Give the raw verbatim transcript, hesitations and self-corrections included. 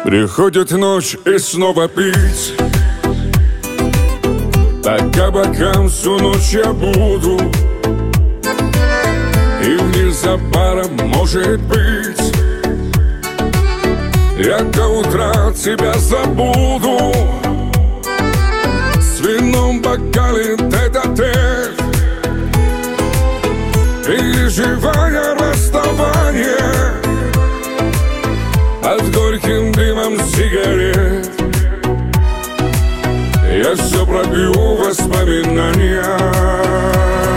Приходит ночь и снова пить. По кабакам всю ночь я буду, и вниз за баром, может быть, я до утра тебя забуду. С вином в бокале тет-а-тет, переживая расставание под горьким дымом сигарет. Я все пробью воспоминания.